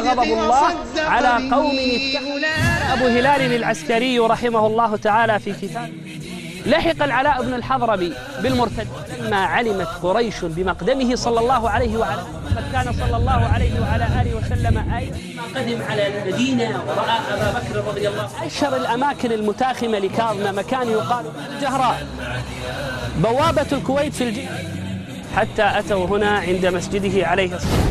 غضب الله على قوم اتخذوا. أبو هلال العسكري رحمه الله تعالى في كتاب: لحق العلاء بن الحضرمي بالمرتد لما علمت قريش بمقدمه صلى الله عليه وعلى آله. كان صلى الله عليه وعلى آله وسلم ما قدم على المدينة ورأى أبا بكر رضي الله عنه. أشهر الأماكن المتاخمة لكاظمة مكان يقال الجهراء، بوابة الكويت في الجيش، حتى أتوا هنا عند مسجده عليه الصلاة.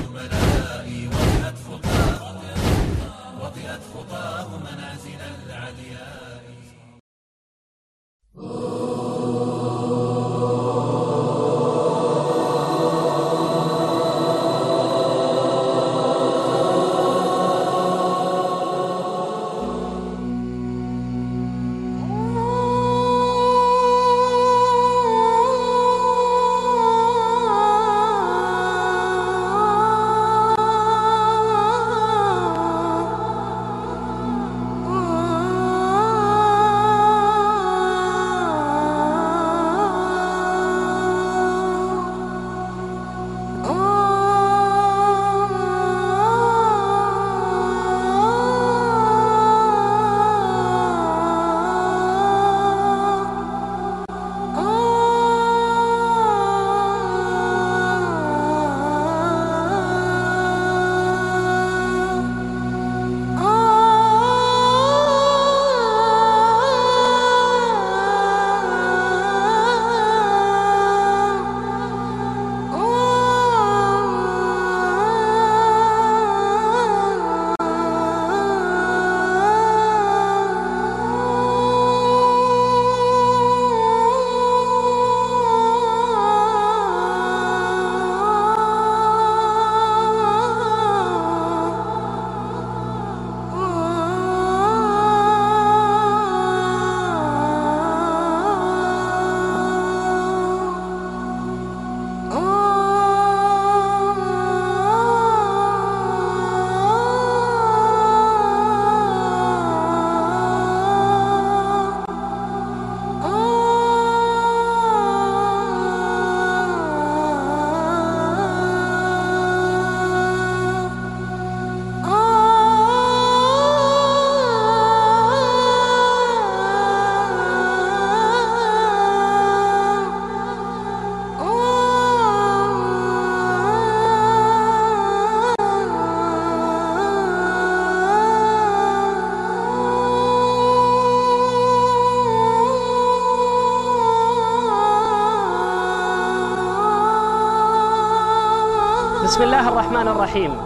بسم الله الرحمن الرحيم.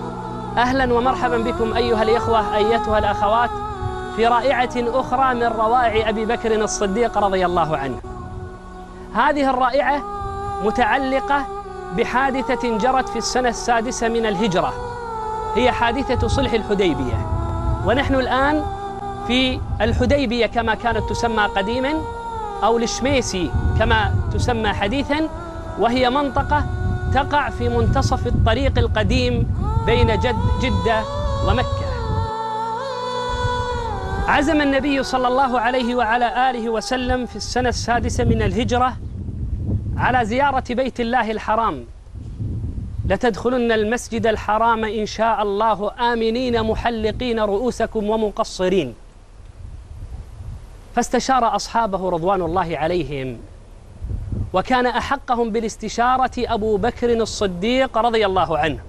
أهلا ومرحبا بكم أيها الإخوة أيتها الأخوات في رائعة أخرى من روائع أبي بكر الصديق رضي الله عنه. هذه الرائعة متعلقة بحادثة جرت في السنة السادسة من الهجرة، هي حادثة صلح الحديبية، ونحن الآن في الحديبية كما كانت تسمى قديما، أو الشميسي كما تسمى حديثا، وهي منطقة تقع في منتصف الطريق القديم بين جدة ومكة. عزم النبي صلى الله عليه وعلى آله وسلم في السنة السادسة من الهجرة على زيارة بيت الله الحرام: لتدخلن المسجد الحرام إن شاء الله آمنين محلقين رؤوسكم ومقصرين. فاستشار أصحابه رضوان الله عليهم، وكان أحقهم بالاستشارة أبو بكر الصديق رضي الله عنه.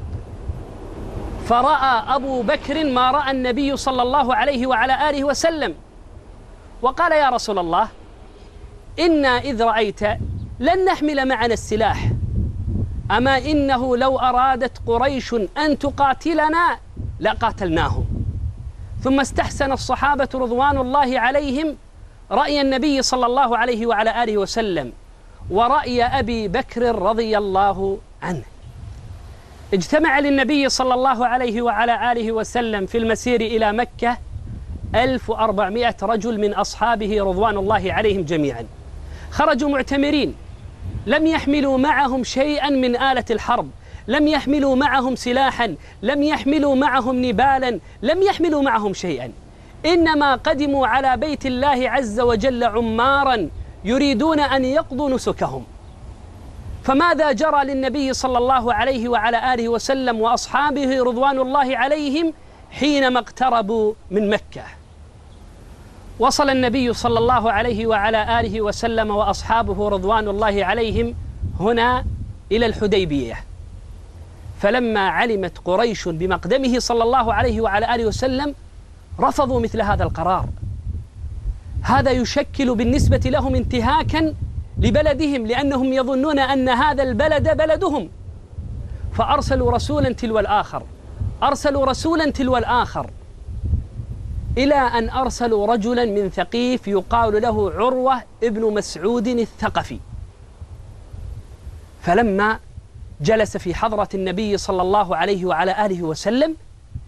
فرأى أبو بكر ما رأى النبي صلى الله عليه وعلى آله وسلم، وقال: يا رسول الله، إنا إذ رأيت لن نحمل معنا السلاح، أما إنه لو أرادت قريش أن تقاتلنا لقاتلناهم. ثم استحسن الصحابة رضوان الله عليهم رأي النبي صلى الله عليه وعلى آله وسلم ورأي أبي بكر رضي الله عنه. اجتمع للنبي صلى الله عليه وعلى آله وسلم في المسير إلى مكة 1400 رجل من أصحابه رضوان الله عليهم جميعا. خرجوا معتمرين، لم يحملوا معهم شيئا من آلة الحرب، لم يحملوا معهم سلاحا، لم يحملوا معهم نبالا، لم يحملوا معهم شيئا، إنما قدموا على بيت الله عز وجل عمارا يريدون أن يقضوا نسكهم. فماذا جرى للنبي صلى الله عليه وعلى آله وسلم وأصحابه رضوان الله عليهم حينما اقتربوا من مكة؟ وصل النبي صلى الله عليه وعلى آله وسلم وأصحابه رضوان الله عليهم هنا إلى الحديبية، فلما علمت قريش بمقدمه صلى الله عليه وعلى آله وسلم رفضوا مثل هذا القرار. هذا يشكل بالنسبة لهم انتهاكا لبلدهم، لأنهم يظنون أن هذا البلد بلدهم، فأرسلوا رسولا تلو الآخر، أرسلوا رسولا تلو الآخر، إلى أن أرسلوا رجلا من ثقيف يقال له عروة ابن مسعود الثقفي. فلما جلس في حضرة النبي صلى الله عليه وعلى آله وسلم،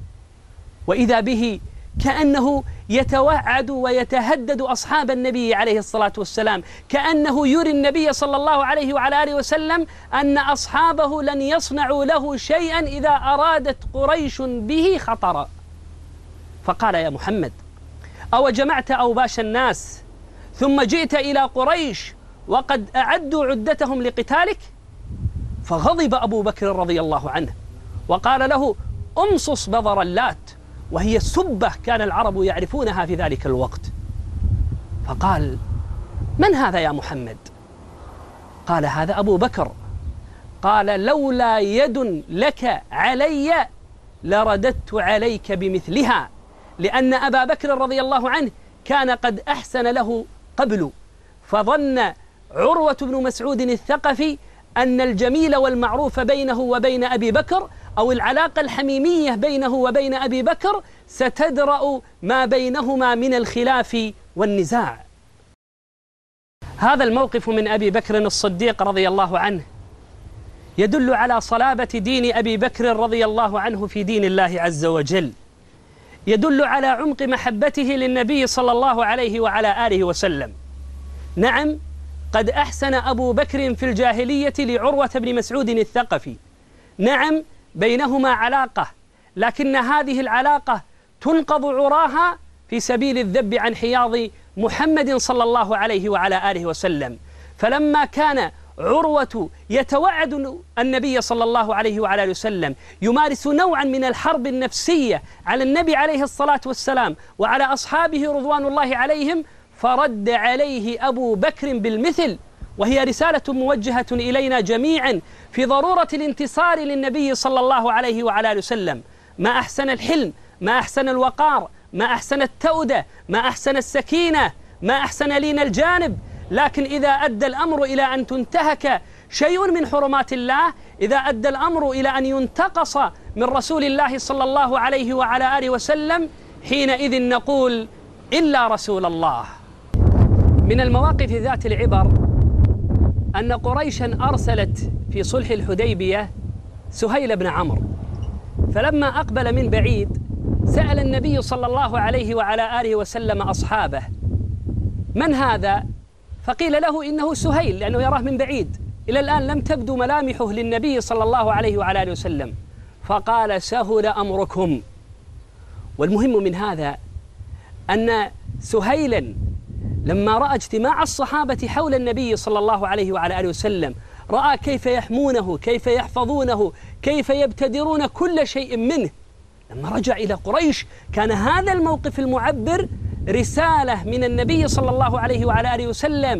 وإذا به كأنه يتوعد ويتهدد أصحاب النبي عليه الصلاة والسلام، كأنه يري النبي صلى الله عليه وعلى آله وسلم أن أصحابه لن يصنعوا له شيئا إذا أرادت قريش به خطرا. فقال: يا محمد، أو جمعت أوباش الناس ثم جئت إلى قريش وقد أعدوا عدتهم لقتالك؟ فغضب أبو بكر رضي الله عنه وقال له: أمصص بضر اللات، وهي سبة كان العرب يعرفونها في ذلك الوقت. فقال: من هذا يا محمد؟ قال: هذا أبو بكر. قال: لولا يد لك علي لرددت عليك بمثلها، لأن أبا بكر رضي الله عنه كان قد أحسن له قبل، فظن عروة بن مسعود الثقفي أن الجميل والمعروف بينه وبين أبي بكر، أو العلاقة الحميمية بينه وبين أبي بكر، ستدرأ ما بينهما من الخلاف والنزاع. هذا الموقف من أبي بكر الصديق رضي الله عنه يدل على صلابة دين أبي بكر رضي الله عنه في دين الله عز وجل، يدل على عمق محبته للنبي صلى الله عليه وعلى آله وسلم. نعم، قد أحسن أبو بكر في الجاهلية لعروة بن مسعود الثقفي، نعم بينهما علاقة، لكن هذه العلاقة تنقض عراها في سبيل الذب عن حياض محمد صلى الله عليه وعلى آله وسلم. فلما كان عروة يتوعد النبي صلى الله عليه وعلى آله وسلم، يمارس نوعا من الحرب النفسية على النبي عليه الصلاة والسلام وعلى أصحابه رضوان الله عليهم، فرد عليه أبو بكر بالمثل، وهي رسالة موجهة إلينا جميعا في ضرورة الانتصار للنبي صلى الله عليه وعلى آله وسلم. ما أحسن الحلم، ما أحسن الوقار، ما أحسن التودة، ما أحسن السكينة، ما أحسن لين الجانب. لكن إذا أدى الأمر إلى أن تنتهك شيء من حرمات الله، إذا أدى الأمر إلى أن ينتقص من رسول الله صلى الله عليه وعلى آله وسلم، حينئذ نقول: إلا رسول الله. من المواقف ذات العبر أن قريشا أرسلت في صلح الحديبية سهيل بن عمرو، فلما أقبل من بعيد سأل النبي صلى الله عليه وعلى آله وسلم أصحابه: من هذا؟ فقيل له: إنه سهيل، لأنه يراه من بعيد. إلى الآن لم تبدو ملامحه للنبي صلى الله عليه وعلى آله وسلم. فقال: سهل أمركم. والمهم من هذا أن سهيلا لما رأى اجتماع الصحابة حول النبي صلى الله عليه وعلى آله وسلم، رأى كيف يحمونه، كيف يحفظونه، كيف يبتدرون كل شيء منه. لما رجع إلى قريش كان هذا الموقف المعبر رسالة من النبي صلى الله عليه وعلى آله وسلم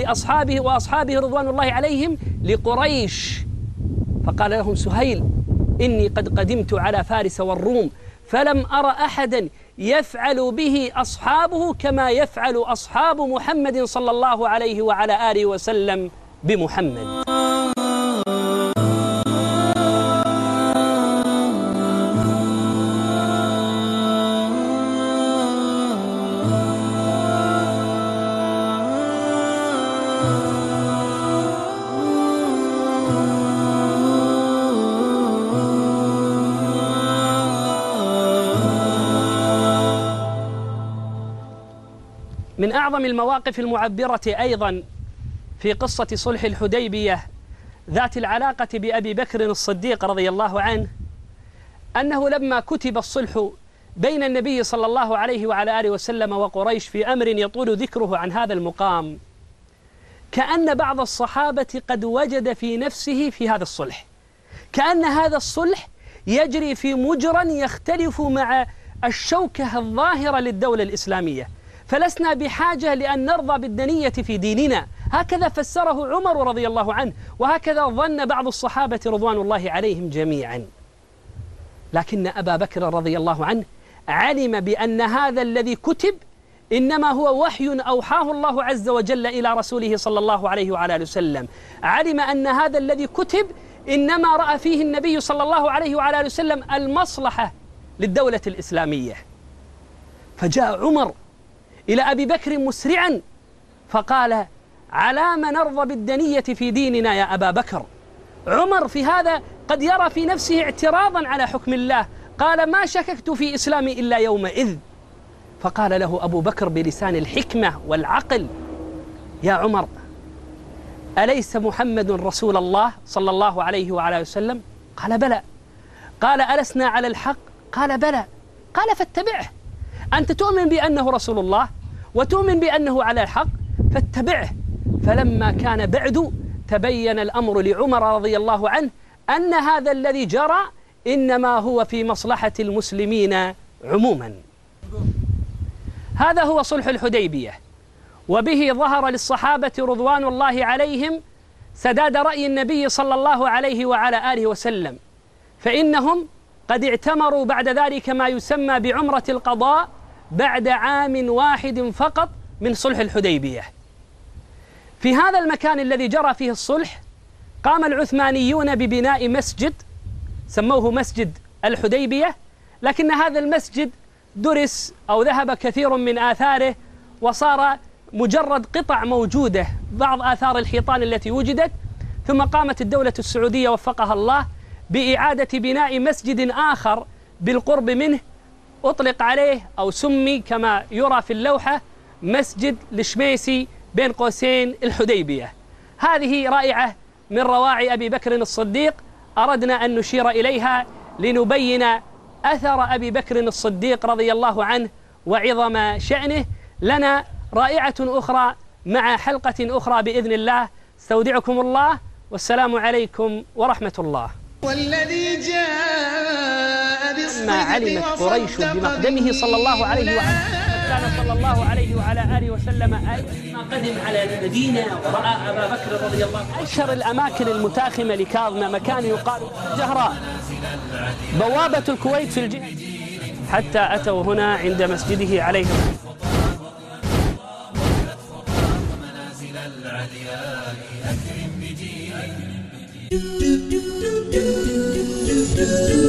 وأصحابه رضوان الله عليهم لقريش. فقال لهم سهيل: إني قد قدمت على فارس والروم، فلم أرى أحدا يفعل به أصحابه كما يفعل أصحاب محمد صلى الله عليه وعلى آله وسلم بمحمد. من أعظم المواقف المعبرة أيضا في قصة صلح الحديبية ذات العلاقة بأبي بكر الصديق رضي الله عنه، أنه لما كتب الصلح بين النبي صلى الله عليه وعلى آله وسلم وقريش في أمر يطول ذكره عن هذا المقام، كأن بعض الصحابة قد وجد في نفسه في هذا الصلح، كأن هذا الصلح يجري في مجرى يختلف مع الشوكة الظاهرة للدولة الإسلامية، فلسنا بحاجة لأن نرضى بالدنية في ديننا. هكذا فسره عمر رضي الله عنه، وهكذا ظن بعض الصحابة رضوان الله عليهم جميعا. لكن أبا بكر رضي الله عنه علم بأن هذا الذي كتب إنما هو وحي أوحاه الله عز وجل إلى رسوله صلى الله عليه وعلى آله وسلم. علم أن هذا الذي كتب إنما رأى فيه النبي صلى الله عليه وعلى آله وسلم المصلحة للدولة الإسلامية. فجاء عمر إلى أبي بكر مسرعا فقال: على ما نرضى بالدنية في ديننا يا أبا بكر؟ عمر في هذا قد يرى في نفسه اعتراضا على حكم الله، قال: ما شككت في إسلامي إلا يومئذ. فقال له أبو بكر بلسان الحكمة والعقل: يا عمر، أليس محمد رسول الله صلى الله عليه وعلى وسلم؟ قال: بلى. قال: ألسنا على الحق؟ قال: بلى. قال: فاتبعه، أنت تؤمن بأنه رسول الله وتؤمن بأنه على الحق، فاتبعه. فلما كان بعد تبين الأمر لعمر رضي الله عنه أن هذا الذي جرى إنما هو في مصلحة المسلمين عموما. هذا هو صلح الحديبية، وبه ظهر للصحابة رضوان الله عليهم سداد رأي النبي صلى الله عليه وعلى آله وسلم، فإنهم قد اعتمروا بعد ذلك ما يسمى بعمرة القضاء بعد عام واحد فقط من صلح الحديبية. في هذا المكان الذي جرى فيه الصلح قام العثمانيون ببناء مسجد سموه مسجد الحديبية، لكن هذا المسجد درس أو ذهب كثير من آثاره وصار مجرد قطع موجودة، بعض آثار الحيطان التي وجدت. ثم قامت الدولة السعودية وفقها الله بإعادة بناء مسجد آخر بالقرب منه، أطلق عليه أو سمي كما يرى في اللوحة مسجد الشميسي بين قوسين الحديبية. هذه رائعة من رواعي أبي بكر الصديق، أردنا أن نشير إليها لنبين أثر أبي بكر الصديق رضي الله عنه وعظم شأنه. لنا رائعة أخرى مع حلقة أخرى بإذن الله. استودعكم الله، والسلام عليكم ورحمة الله. والذي جاء ما علمت قريش بمقدمه صلى الله عليه وعلى كان صلى الله عليه وعلى آله وسلم ما قدم على المدينة ورأى أبا بكر رضي الله عنه. أشهر الأماكن المتاخمة لكاظمة مكان يقال جهراء، بوابة الكويت في الجهة، حتى أتوا هنا عند مسجده عليه الصلاة والسلام.